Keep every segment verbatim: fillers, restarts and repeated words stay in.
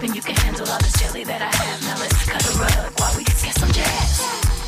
hoping you can handle all this jelly that I have. Now let's cut a rug while we get some jazz.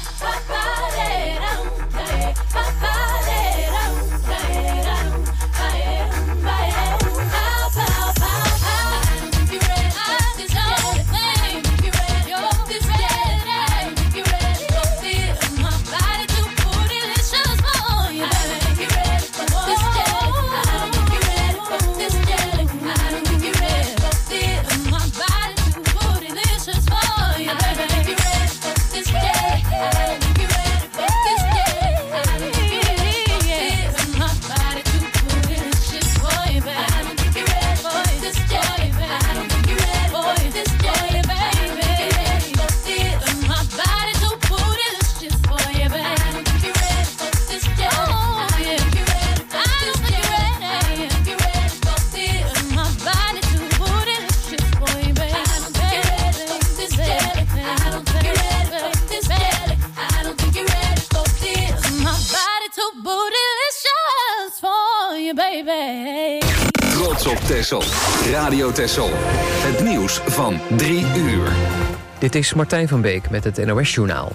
Op Texel. Radio Texel. Het nieuws van drie uur. Dit is Martijn van Beek met het N O S-journaal.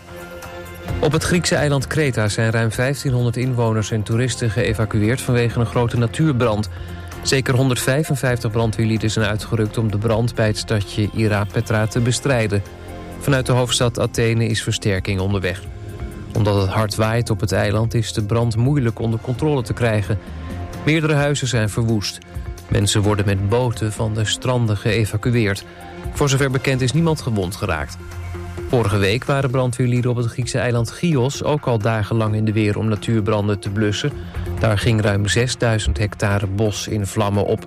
Op het Griekse eiland Kreta zijn ruim vijftienhonderd inwoners en toeristen geëvacueerd vanwege een grote natuurbrand. Zeker honderdvijfenvijftig brandweerlieden zijn uitgerukt om de brand bij het stadje Ierapetra te bestrijden. Vanuit de hoofdstad Athene is versterking onderweg. Omdat het hard waait op het eiland is de brand moeilijk onder controle te krijgen. Meerdere huizen zijn verwoest. Mensen worden met boten van de stranden geëvacueerd. Voor zover bekend is niemand gewond geraakt. Vorige week waren brandweerlieden op het Griekse eiland Chios ook al dagenlang in de weer om natuurbranden te blussen. Daar ging ruim zesduizend hectare bos in vlammen op.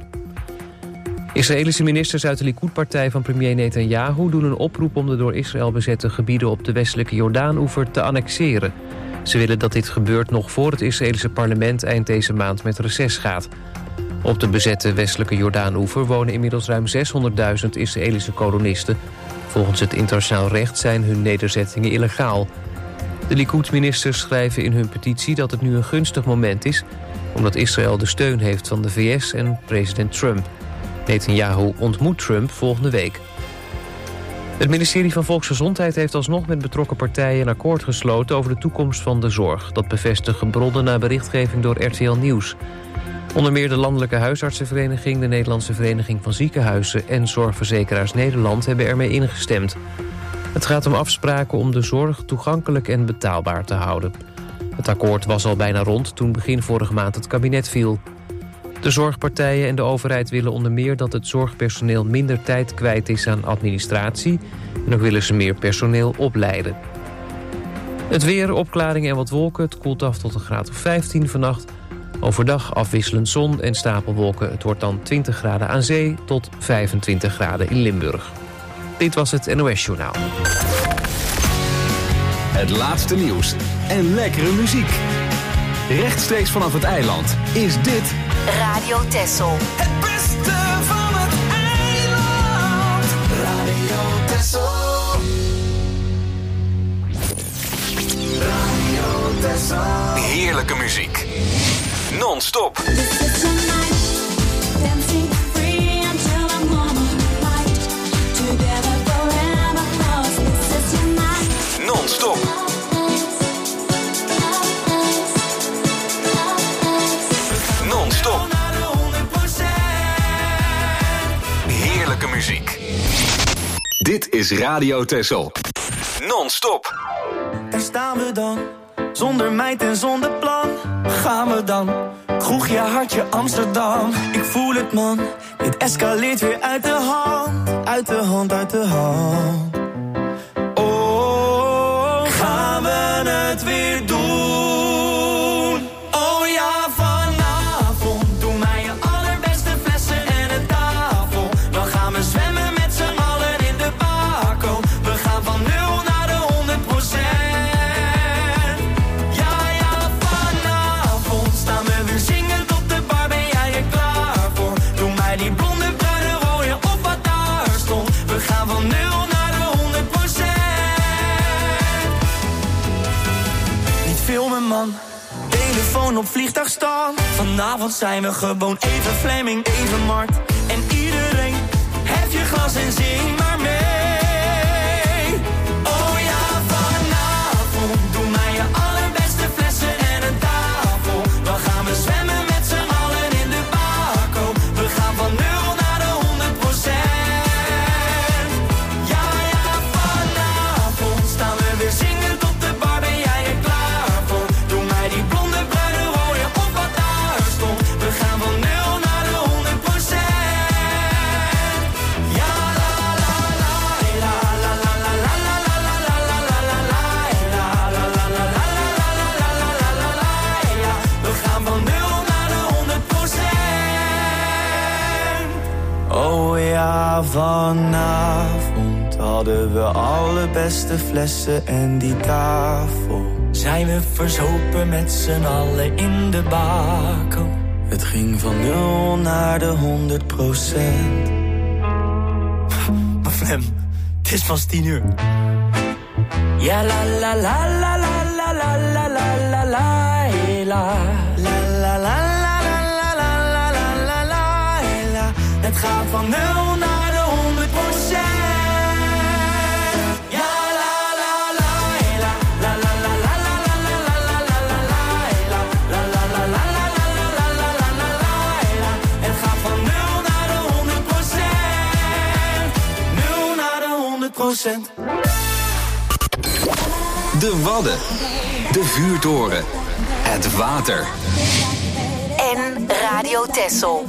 Israëlische ministers uit de Likud-partij van premier Netanyahu doen een oproep om de door Israël bezette gebieden op de westelijke Jordaanoever te annexeren. Ze willen dat dit gebeurt nog voor het Israëlische parlement eind deze maand met reces gaat. Op de bezette westelijke Jordaanoever wonen inmiddels ruim zeshonderdduizend Israëlische kolonisten. Volgens het internationaal recht zijn hun nederzettingen illegaal. De Likud-ministers schrijven in hun petitie dat het nu een gunstig moment is, omdat Israël de steun heeft van de V S en president Trump. Netanyahu ontmoet Trump volgende week. Het ministerie van Volksgezondheid heeft alsnog met betrokken partijen een akkoord gesloten over de toekomst van de zorg. Dat bevestigen bronnen na berichtgeving door R T L Nieuws. Onder meer de Landelijke Huisartsenvereniging, de Nederlandse Vereniging van Ziekenhuizen en Zorgverzekeraars Nederland hebben ermee ingestemd. Het gaat om afspraken om de zorg toegankelijk en betaalbaar te houden. Het akkoord was al bijna rond toen begin vorige maand het kabinet viel. De zorgpartijen en de overheid willen onder meer dat het zorgpersoneel minder tijd kwijt is aan administratie en ook willen ze meer personeel opleiden. Het weer, opklaringen en wat wolken, het koelt af tot een graad of vijftien vannacht. Overdag afwisselend zon en stapelwolken. Het wordt dan twintig graden aan zee tot vijfentwintig graden in Limburg. Dit was het N O S-journaal. Het laatste nieuws en lekkere muziek. Rechtstreeks vanaf het eiland is dit Radio Texel. Het beste van het eiland. Radio Texel. Radio Texel. Heerlijke muziek. Non-stop. Non-stop. Non-stop. Heerlijke muziek. Dit is Radio Texel. Non-stop. Daar staan we dan, zonder meid en zonder plan. Gaan we dan, kroegje hartje Amsterdam. Ik voel het man, dit escaleert weer uit de hand. Uit de hand, uit de hand. Oh, gaan we het weer doen? Oh ja, vanavond doen wij je allerbeste flessen en een tafel. Dan gaan we zwemmen met z'n allen in de bako. We gaan van nul naar de honderd procent. Ja, ja, vanavond staan we weer zingend op de bar. Ben jij er klaar voor? Doe mij die blonde bruine rode of wat daar stond. We gaan van nul naar de honderd procent. Niet filmen, man. Telefoon op vliegtuigstand. Vanavond zijn we gewoon even Fleming, even Mart. En iedereen, hef je glas en zing. Ja, vanavond hadden we alle beste flessen en die tafel. Zijn we verzopen met z'n allen in de bako. Het ging van nul naar de honderd procent. Maar Flem, het is pas tien uur. Ja, la la la la la la la la la la la la la la la la la la. Het gaat van nul naar de honderd procent. Ja, la la la la la la la la la la la la la la la la la la la. Het gaat van nul naar de honderd procent. Nul naar de honderd procent. De Wadden, de vuurtoren, het water. En Radio Texel.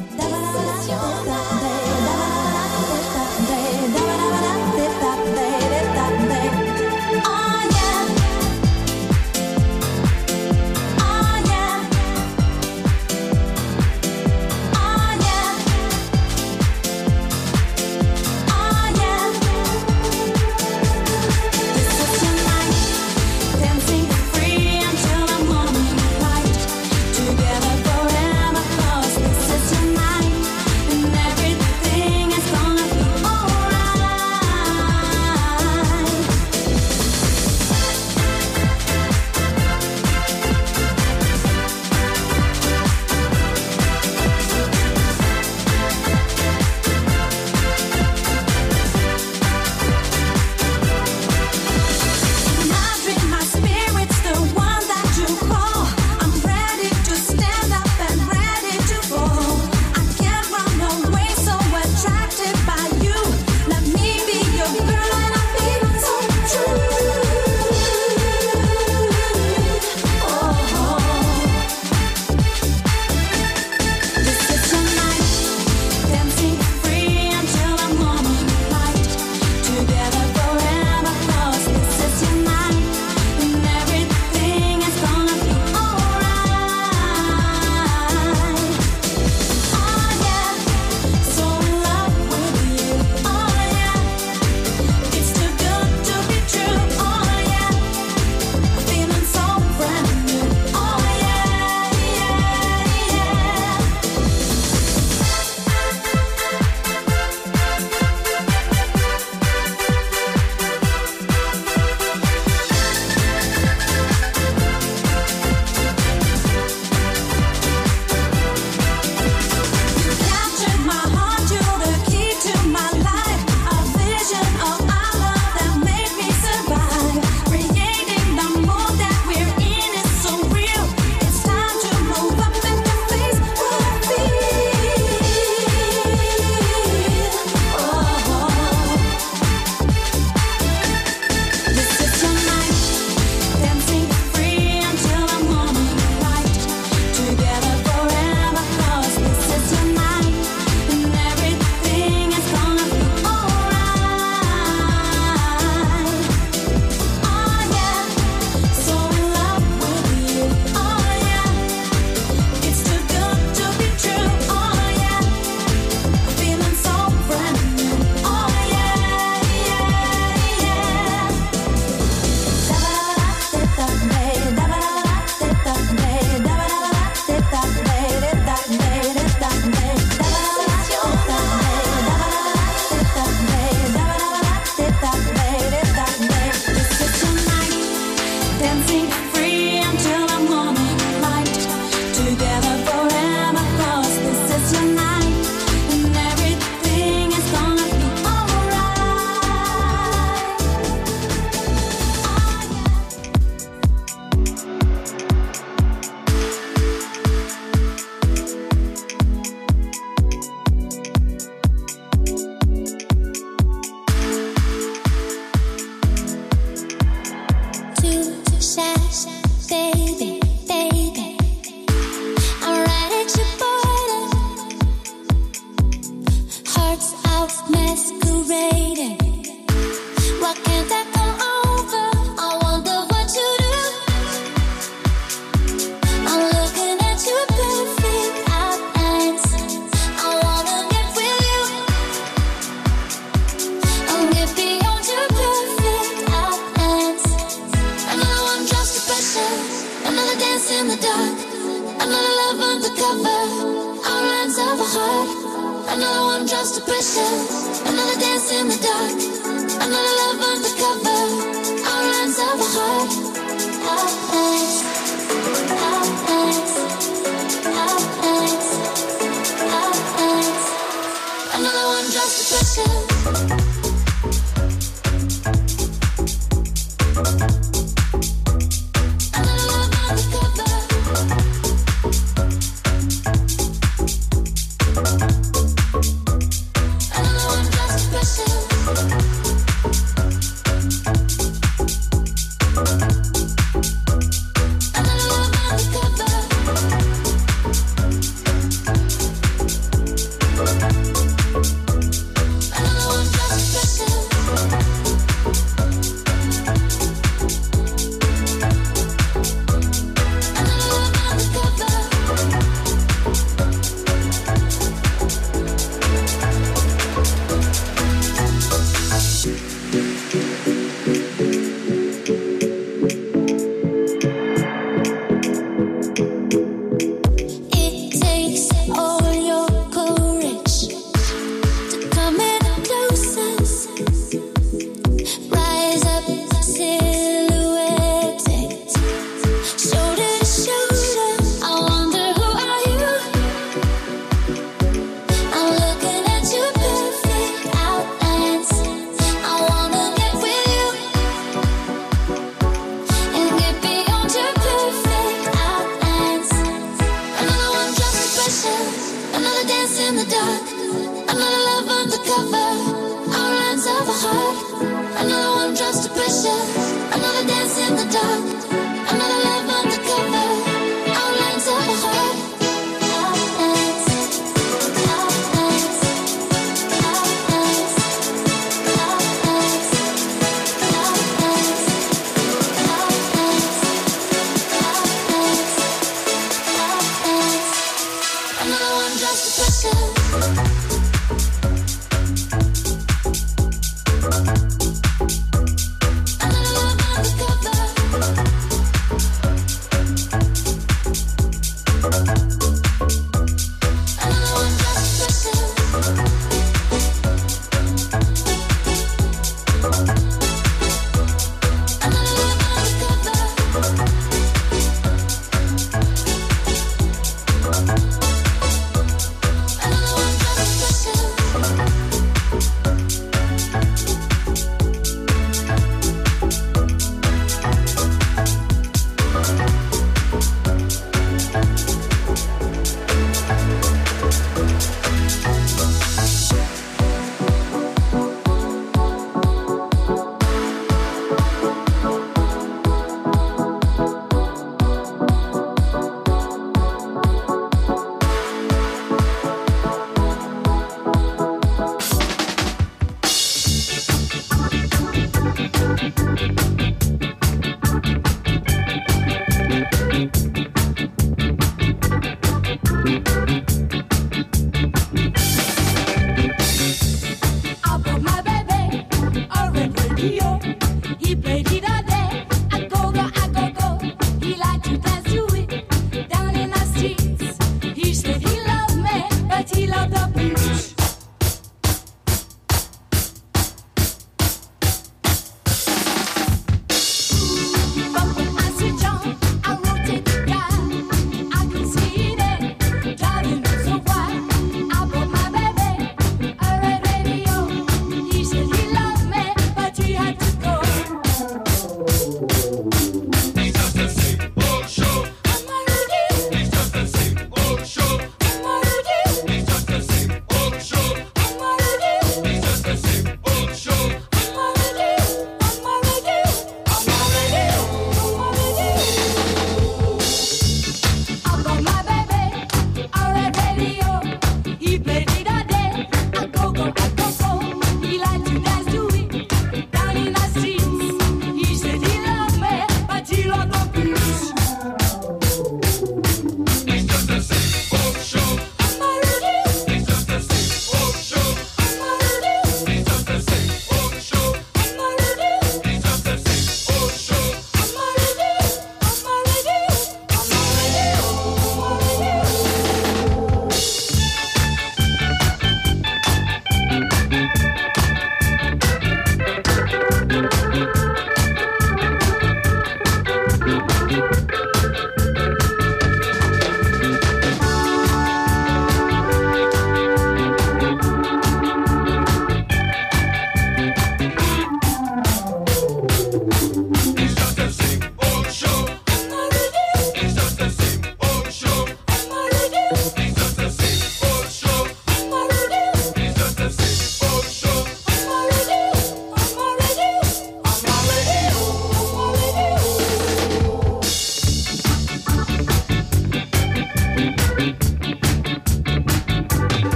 just a pressure. Another dance in the dark. Another love undercover. Outlines of a heart. Outlines. Outlines. Outlines. Outlines. Another one just a pressure.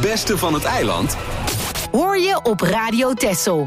beste van het eiland hoor je op Radio Texel.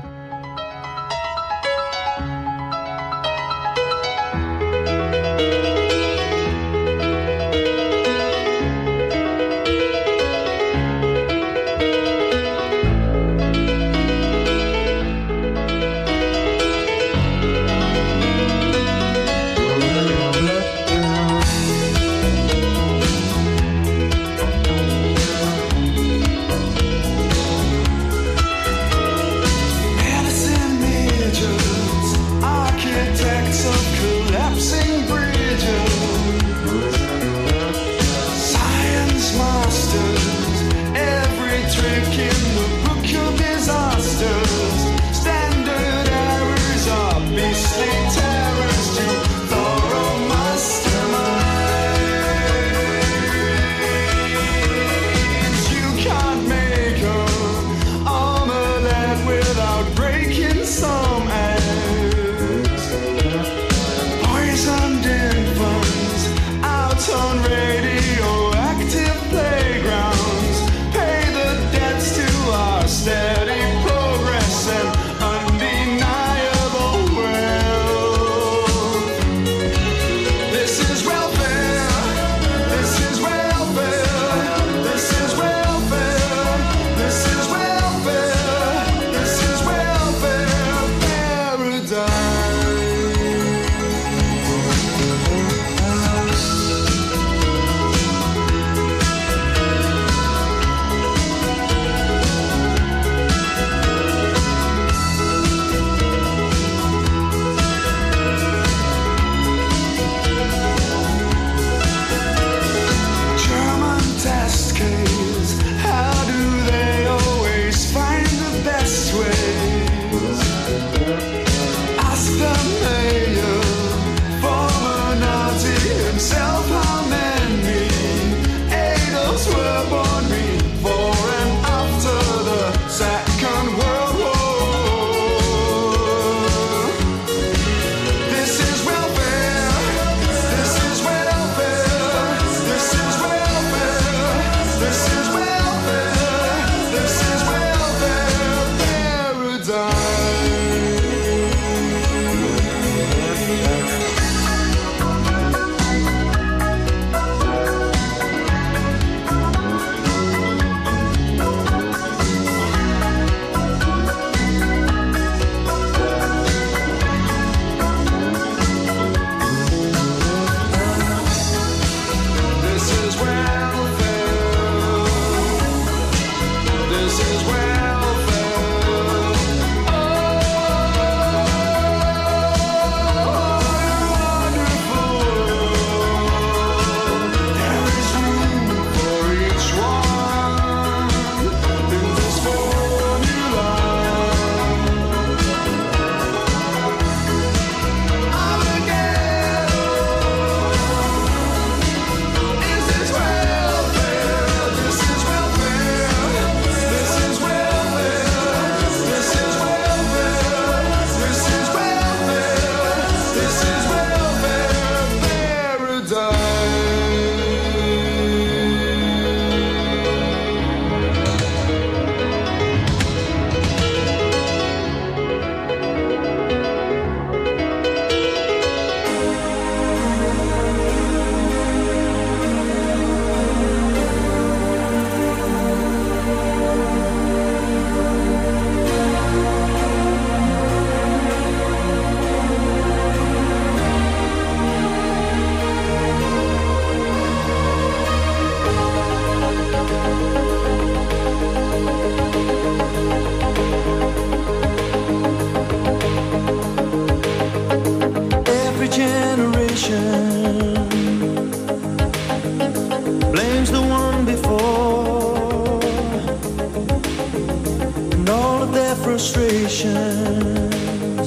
frustrations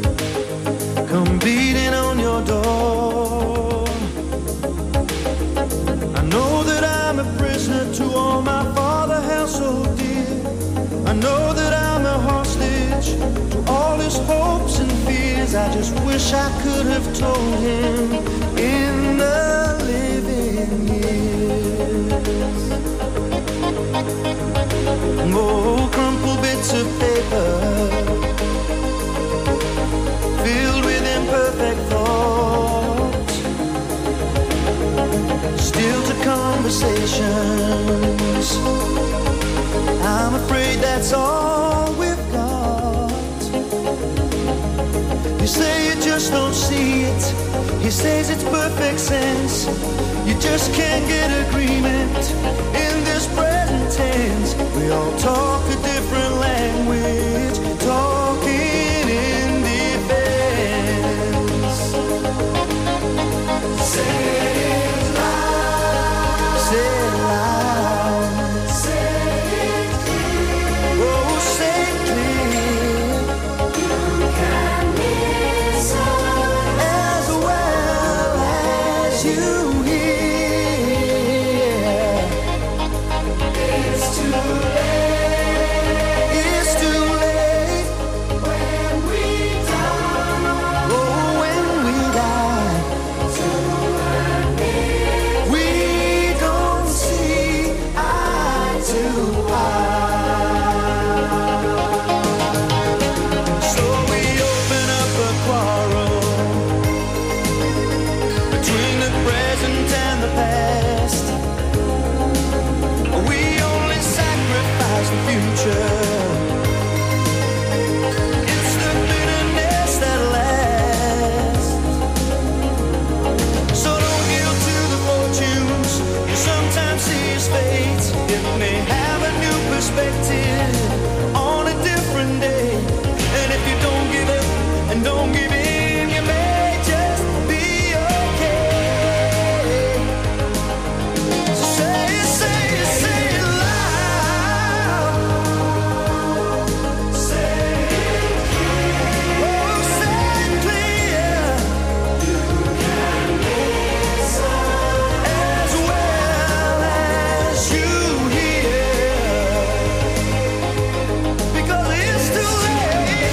come beating on your door. I know that I'm a prisoner to all my father held so dear. I know that I'm a hostage to all his hopes and fears. I just wish I could have told him in the living years. Oh, crumpled bits of paper filled with imperfect thoughts, still to conversations. I'm afraid that's all we've got. You say you just don't see it. He says it's perfect sense. You just can't get agreement in this present tense. We all talk a different language, talking in defense. Say it loud. Say it loud. Say it clear. Oh, say it clear. You can listen as well as you hear. It's too late. It's too late when we die. Oh, when we die. To admit we don't see eye to eye. So we open up a quarrel between the present and the past. We only sacrifice the future. It's the bitterness that lasts. So don't yield to the fortunes you sometimes see as fate. It may have a new perspective on a different day. And if you don't give up and don't give in, you may just be okay. So say it, say it, say it loud. Say it clear. Oh, say it clear. You can listen as well as you hear. Because it's too late.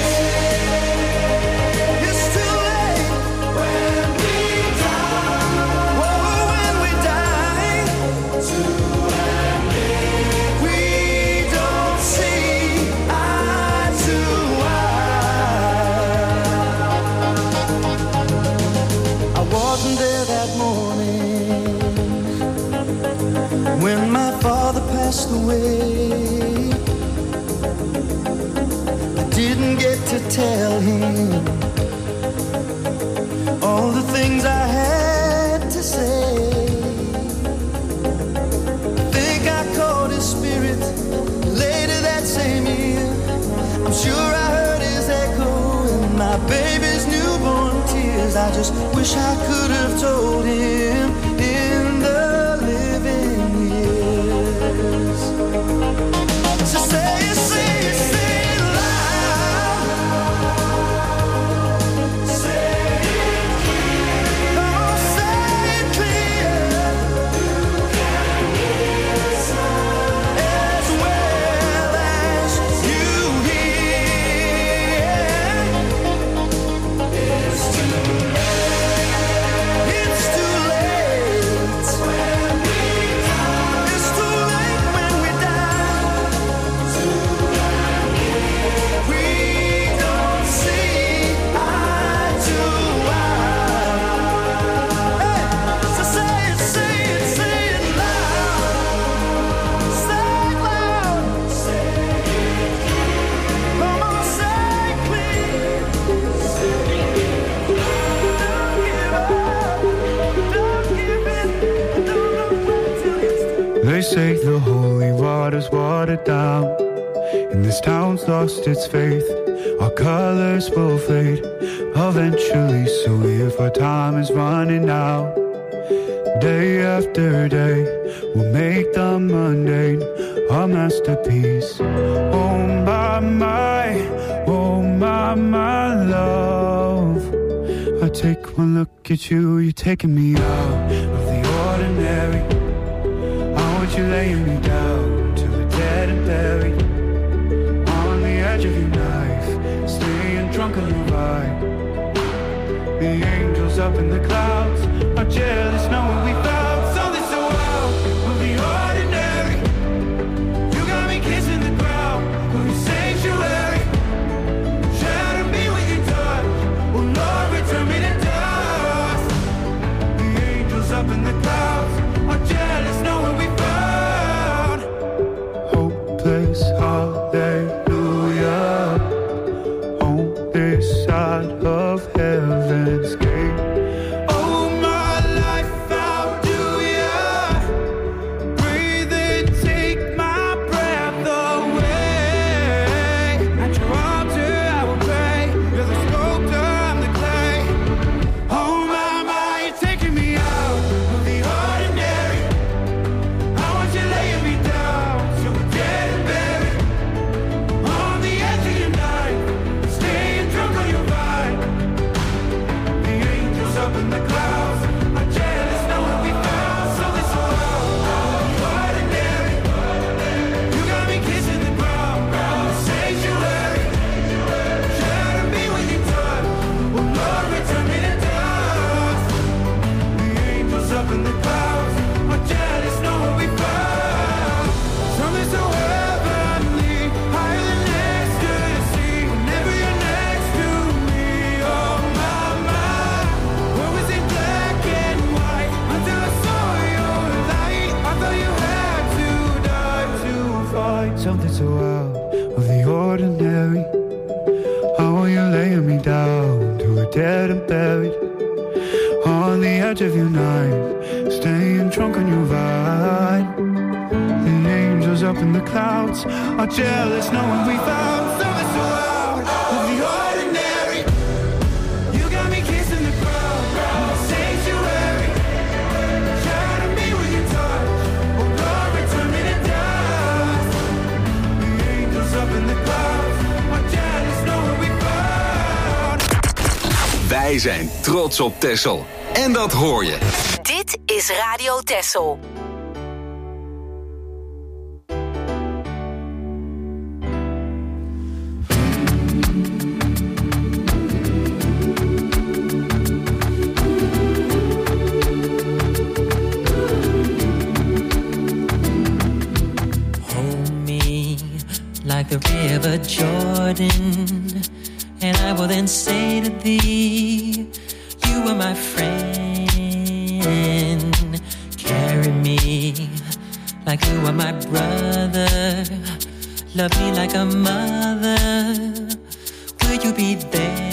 It's too late when we die. Oh, when we die. To admit we don't see eye to eye. I wasn't there that morning when my father passed away. I didn't get to tell him all the things I had to say. I think I caught his spirit later that same year. I'm sure I heard his echo in my baby's newborn tears. I just wish I could have told him in the living years. So say it, say it, say it loud. Say it clear. Oh, say it clear. You can listen as well as you hear. It's too late. It's too late when we die. It's too late when we die. To admit we don't see eye to eye. Hey, so say it, say it, say it loud. Say it loud. Say it clear. Come on, say it clear. Say it loud. Don't give up. Don't give in. Don't look back till it's too They say the holy water's watered down, and this town's lost its faith. Our colors will fade eventually, so if our time is running out, day after day, we'll make the mundane our masterpiece. Oh my, my, oh my, my love. I take one look at you, you're taking me out of the ordinary. I want you laying me down till we're dead and buried, on the edge of your knife, staying drunk on your vibe. The angels up in the clouds are jealous knowing we found something so wild of the ordinary. You got me kissing the ground. heaven escape. Oh, my life, how do you breathe and take my breath away? At your altar I will pray. You're the sculptor, I'm the clay. Oh my, my, you're taking me out of the ordinary. I want you laying me down so we're dead and buried. On the edge of your night, staying drunk on your vine. The angels up in the clouds are jealous knowing we found something so ordinary. You got me kissing the ground, the sanctuary. Shatter me when you touch, oh Lord, return me to dust. The angels up in the clouds are jealous knowing we found something so heavenly, higher than ecstasy. Whenever you're next to me, oh my, my. What was it black and white until I saw your light? I thought you had to die to find something so out of the ordinary. How are you laying me down to a dead and buried? On the edge of your night, staying drunk on your vine. The angels up in the clouds are jealous knowing we found something so out of the ordinary. You got me kissing the ground, the sanctuary. Shatter me when you touch, oh Lord, return me to dust. The angels up in the clouds are jealous knowing we found. Wij zijn trots op Texel. En dat hoor je. Dit is Radio Texel. Hold me like the river Jordan, and I will then say to thee, you are my friend. Carry me like you are my brother. Love me like a mother. Will you be there?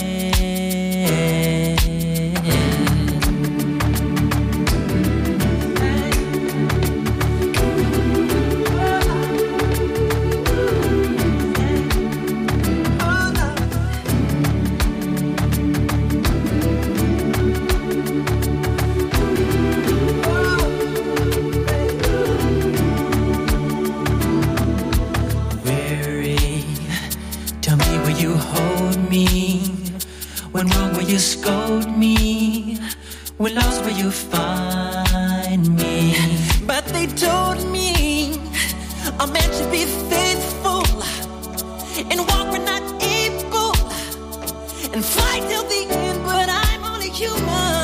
When wrong, will you scold me? When lost, will you find me? But they told me a man should be faithful and walk when not able and fight till the end, but I'm only human.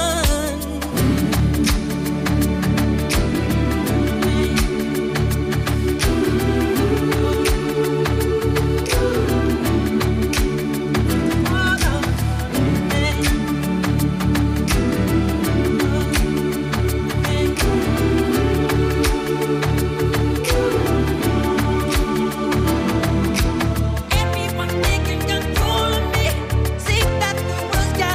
Everyone taking control of me. See that the world's got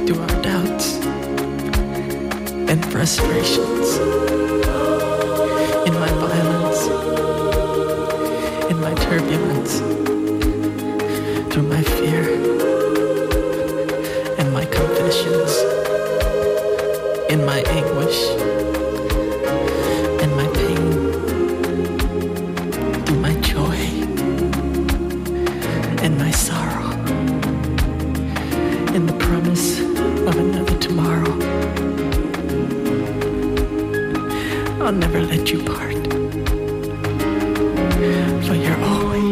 through our doubts and frustrations, in my violence, in my turbulence, through my fear and my confessions, in my anguish and my pain, through my joy and my sorrow, in the promise of another tomorrow. I'll never let you part, for you're always.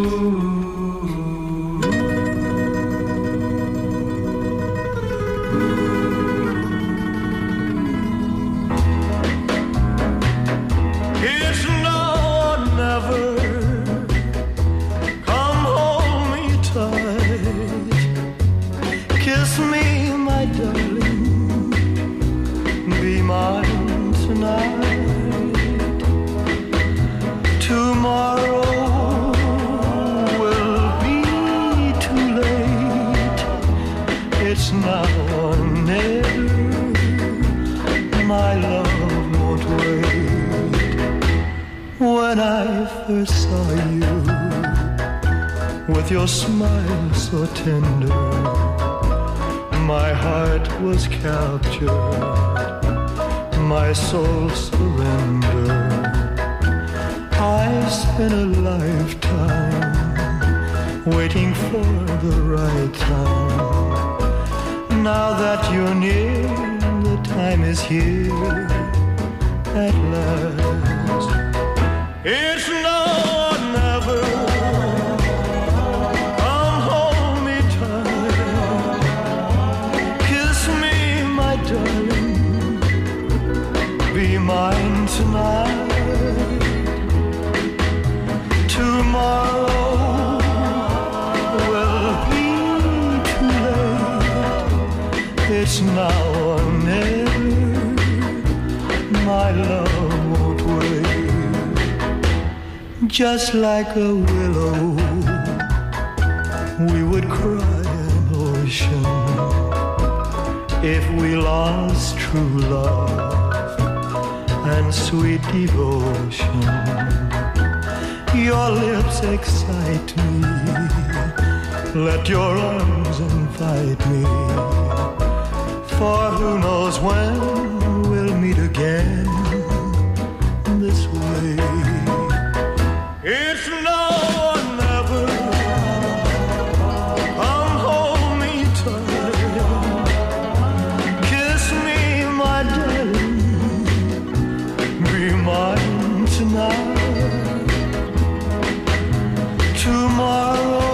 It's now or never. Come hold me tight. Kiss me, my darling. Be mine tonight. Tomorrow will be too late. It's now or never. My love won't wait. When I first saw you, with your smile so tender, my heart was captured, my soul surrendered. I spent a lifetime waiting for the right time. Now that you're near, the time is here at last. It's now or never. Come hold me tight. Kiss me, my darling. Be mine tonight. Tomorrow will be too late. It's now or never. My love won't wait. Just like a willow, we would cry an ocean if we lost true love and sweet devotion. Your lips excite me. Let your arms invite me. For who knows when we'll meet again this way. It's now or never. Come hold me tight. Kiss me, my darling. Be mine tonight. Tomorrow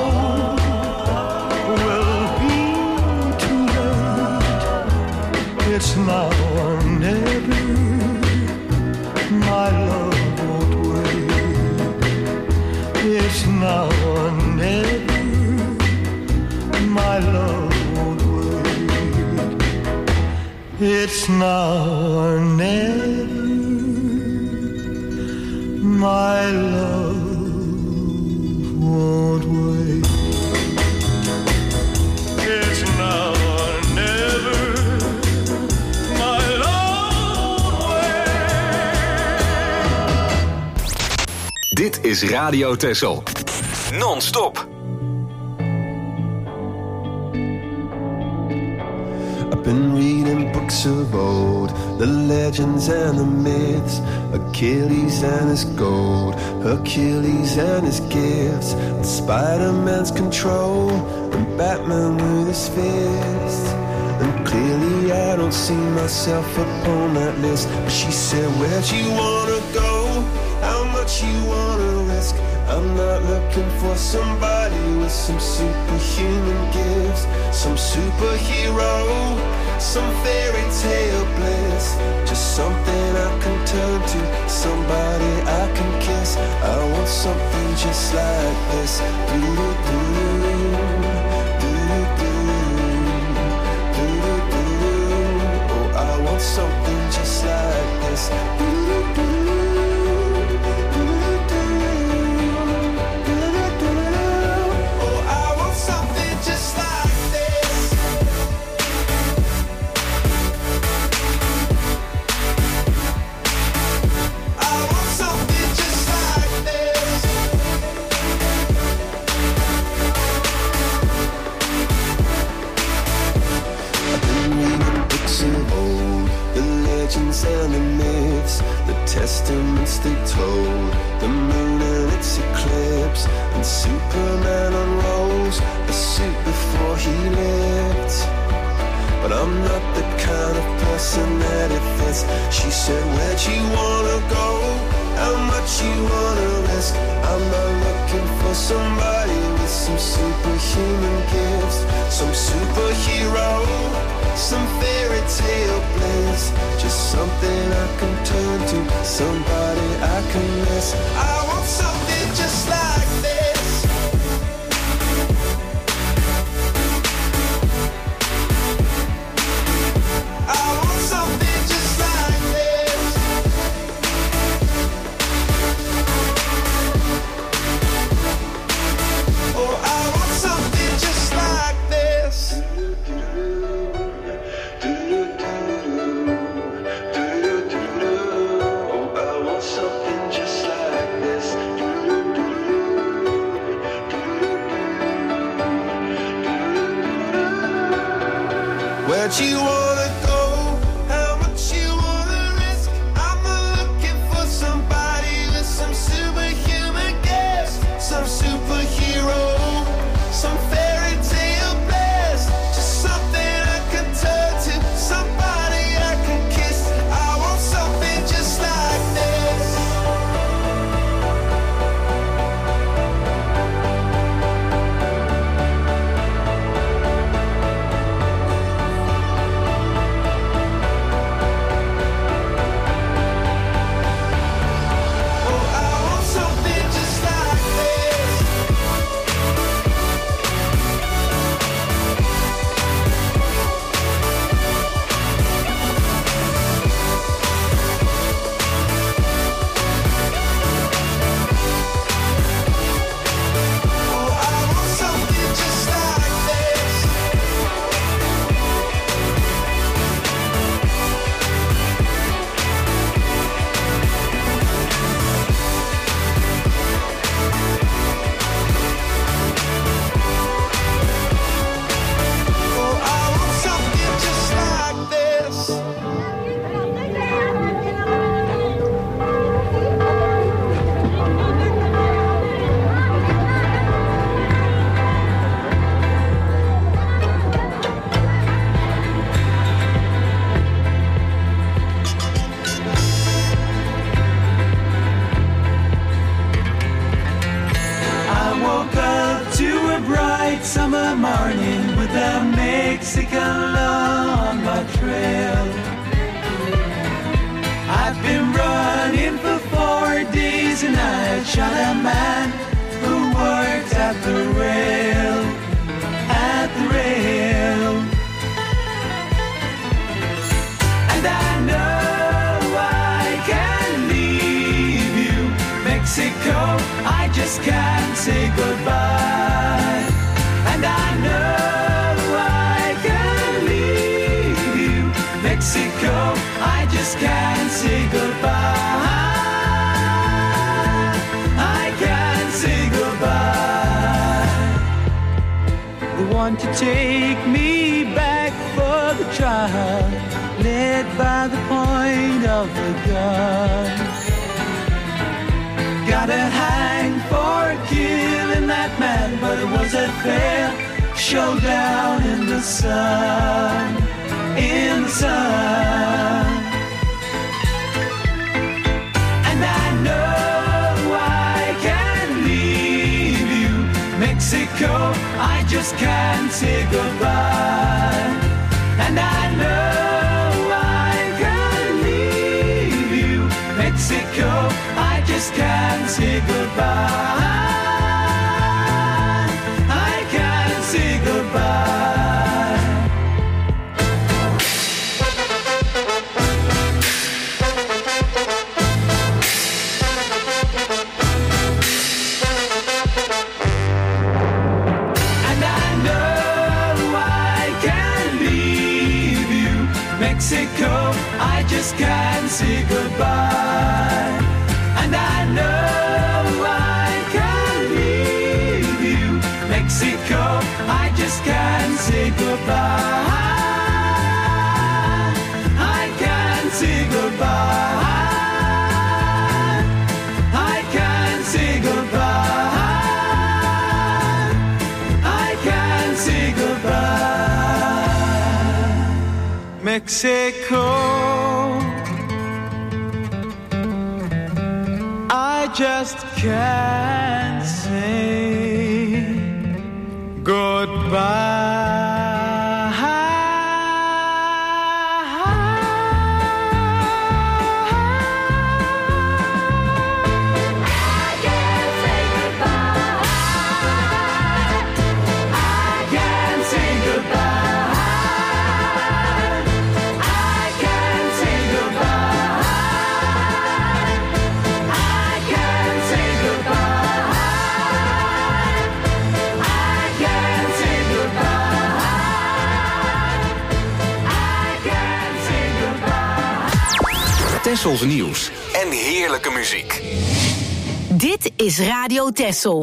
will be too late. It's now or never. My love won't wait. It's now or never. My love won't wait. It's now or never. My love won't wait. It's now or never. My love won't wait. Dit is Radio Texel. Non-stop. I've been reading books of old, the legends and the myths, Achilles and his gold, Hercules and his gifts, and Spider-Man's control, and Batman with his fist. And clearly I don't see myself upon that list. But she said, where'd you wanna go? How much you wanna risk? I'm not looking for somebody with some superhuman gifts, some superhero, some fairy tale bliss. Just something I can turn to, somebody I can kiss. I want something just like this. Do-do-do, do-do-do, do-do-do. Oh, I want something just like this. Do-do-do. legends and the myths, the testaments they told, the moon and its eclipse, and Superman unrolls a suit before he lived. But I'm not the kind of person that it fits. She said, where'd you wanna go? How much you wanna risk? I'm not looking for somebody with some superhuman gifts, some superhero, some fairy tale bliss, just something I can turn to, somebody I can miss. I want something just like this. I want something just like this. Oh, I want something just like this. Where'd you wanna go? How much you wanna risk? I'm not looking for somebody with some superhuman gifts, some superhero, some fairy tale bliss, just something I can turn to, somebody I can kiss. I want something just like this. Summer morning with a Mexican law on my trail. I've been running for four days and I shot a man who worked at the rail, at the rail. And I know I can leave you, Mexico, I just can't say goodbye. And I know I can leave you, Mexico, I just can't say goodbye. I can't say goodbye. They want to take me back for the trial, led by the point of the gun. Gotta hang for killing that man, but it was a fair showdown in the sun, in the sun. And I know I can leave you, Mexico, I just can't say goodbye. And I know I can leave you, Mexico, I just can't say goodbye. I can't say goodbye. And I know I can leave you, Mexico, I just can't say goodbye. And I know I can leave you, Mexico, I just can't say goodbye. I can't say Mexico. I just can't say goodbye. Tessels nieuws en heerlijke muziek. Dit is Radio Tessel.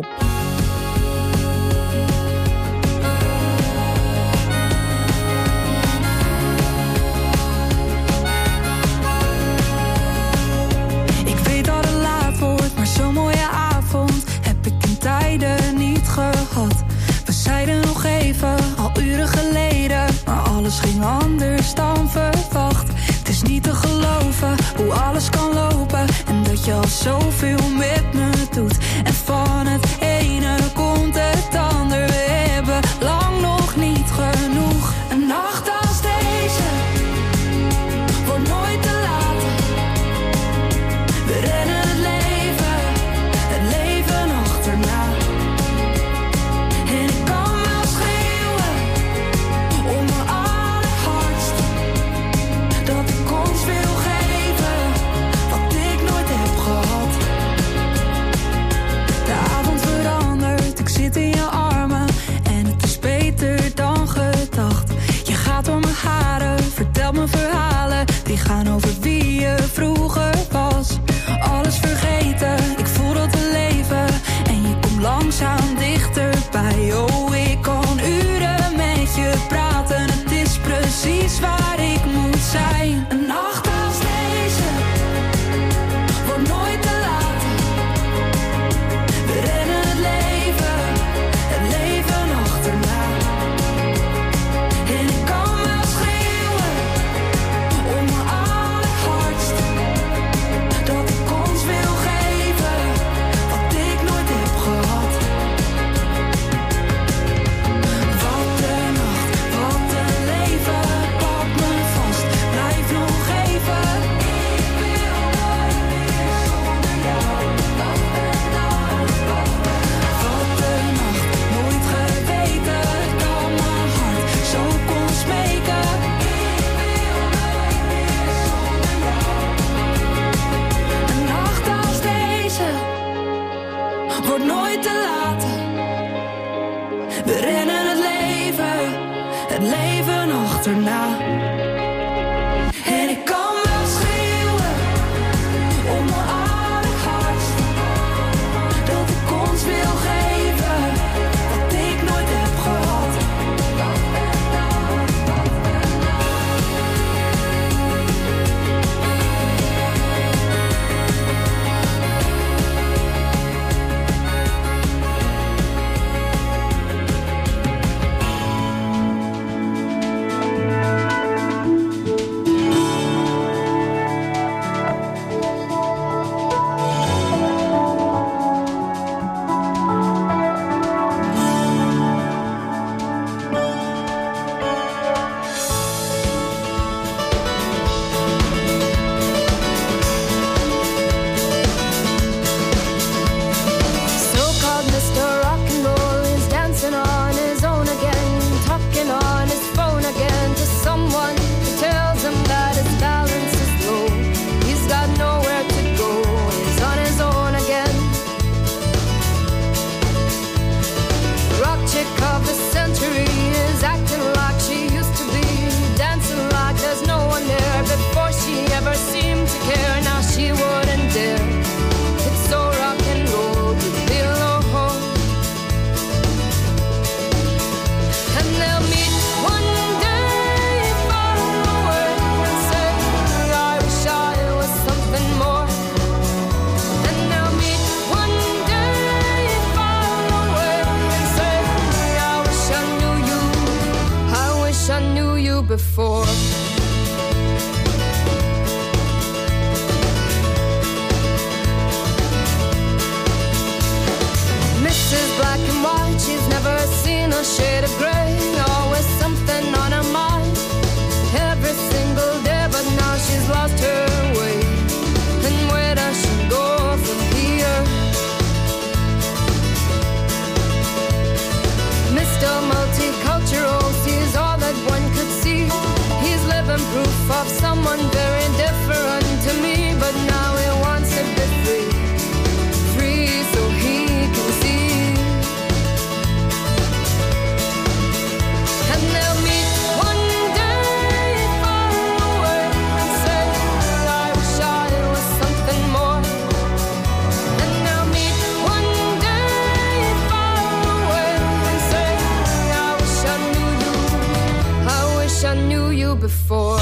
Ik weet dat het laat wordt, maar zo'n mooie avond heb ik in tijden niet gehad. We zeiden nog even, al uren geleden, maar alles ging anders dan verwacht. Het is niet te geloven hoe alles kan lopen en dat je al zoveel met me doet. En van het ene komt het ander, we hebben lang nog niet genoeg. Een nacht als deze wordt nooit te laat. We rennen het leven, het leven achterna. En ik kan wel schreeuwen om mijn allerhardst, dat ik ons wil geven wat ik nooit heb gehad. De avond verandert, ik zit in je armen en het is beter dan gedacht. Je gaat door mijn haren, vertelt me verhalen die gaan over wie je vroeger was. Alles vergeten, ik voel dat we leven en je komt langzaam dichterbij. Oh, ik kan uren met je praten, het is precies waar ik moet zijn. Een nacht als deze wordt nooit te laat. We rennen het leven, het leven achterna. En ik kan wel schreeuwen om mijn allerhardst, dat ik ons wil geven wat ik nooit heb gehad. Wat een nacht, wat een leven, pak me vast, blijf nog even. Ik wil nooit meer zonder jou. Wat een nacht, wat een nacht, nooit geweten, kan mijn hart zo kon smeken. Ik wil nooit meer zonder jou. Een nacht als deze wordt nooit te laat. We rennen het leven, het leven achterna. En ik kan wel schreeuwen om mijn allerhardst, dat ik ons wil geven wat ik nooit heb gehad. So-called Mister Rock and Roll is dancing on his own again, talking on his phone again to someone who tells him that his balance is low. He's got nowhere to go, he's on his own again. Rock chick of the century is acting like she used to be, dancing like there's no one there. Before she ever seemed to care, now she wouldn't dare. It's so rock and roll to be alone. And they'll meet one day far away and say, I wish I was something more. And they'll meet one day far away and say, I wish I knew you, I wish I knew you before. of someone very different to me, but now he wants to be free, free so he can see. And they'll meet one day far away and say, I wish I was something more. And they'll meet one day far away and say, I wish I knew you, I wish I knew you before.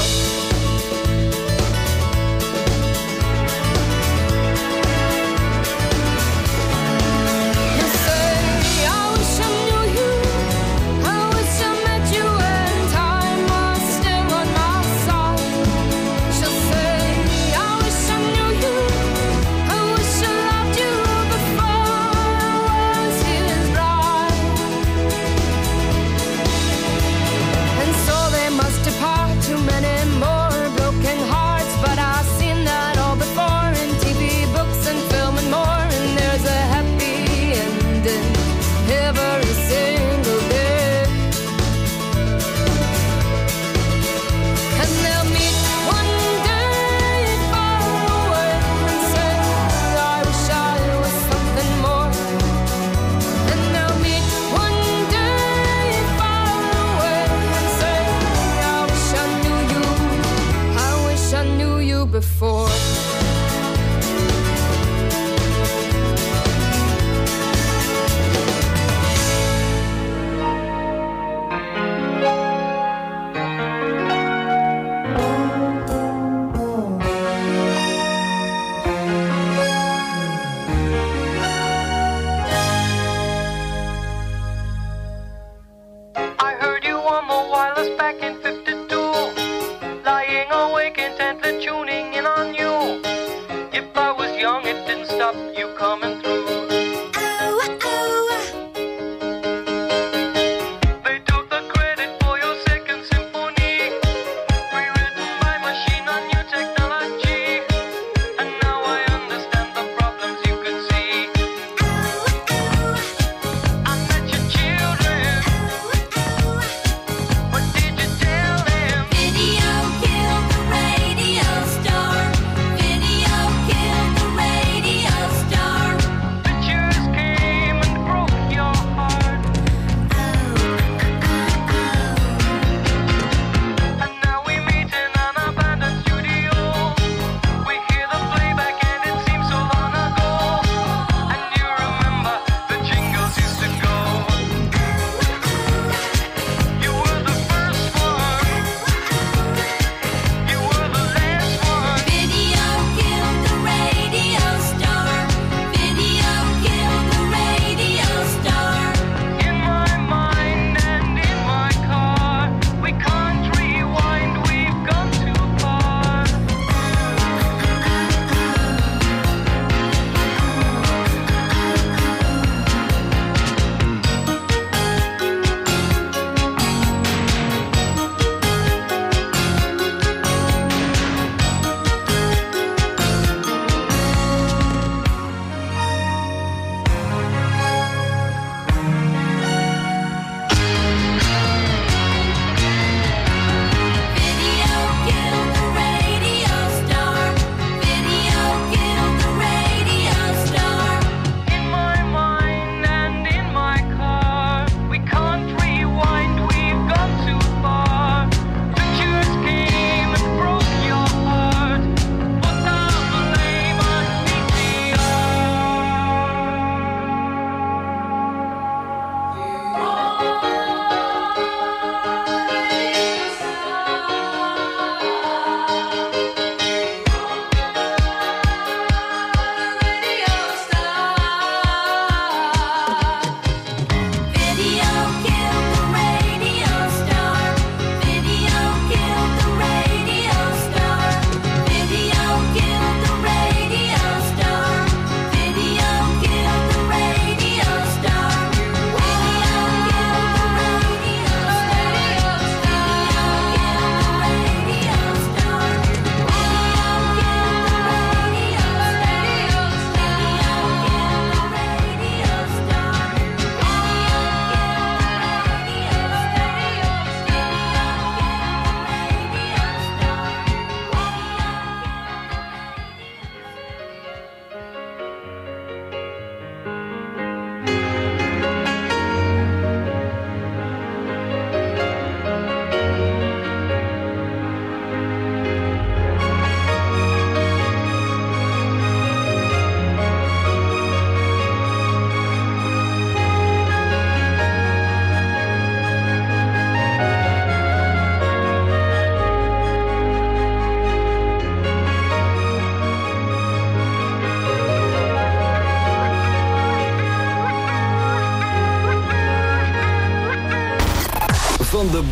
More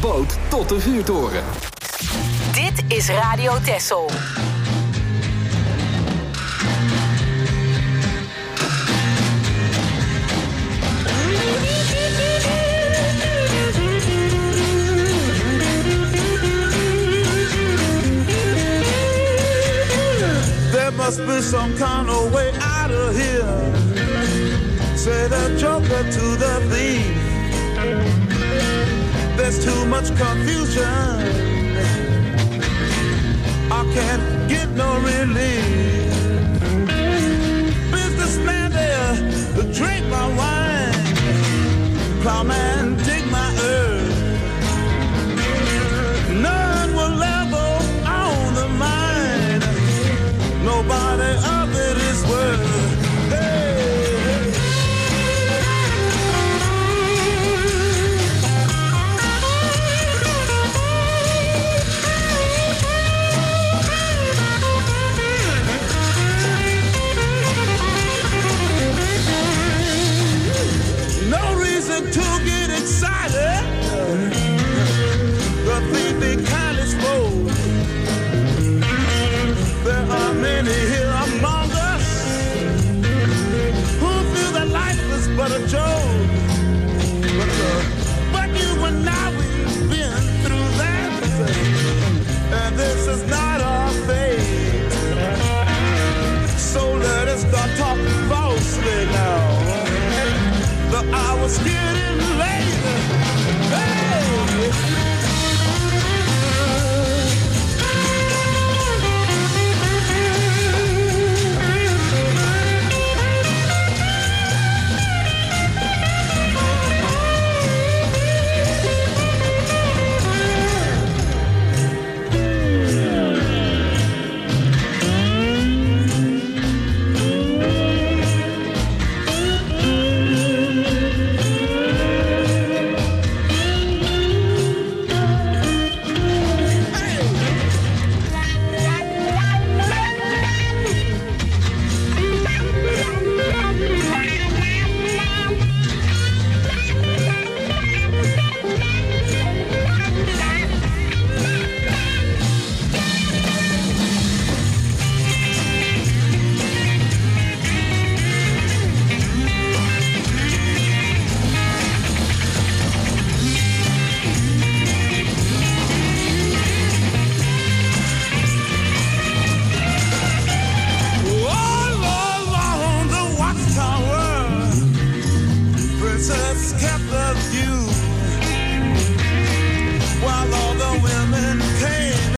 boot tot de vuurtoren. Dit is Radio Texel. There must be some kind of way out of here. Say the joker to the thief. There's too much confusion. I can't get no relief. Businessman there, drink my wine. Plowman, dig my earth. None will level on the mine. Nobody of it is worth. But a joke, but, uh, but you and I, we've been through that, and this is not our fate. So let us start talking falsely now. The hour's getting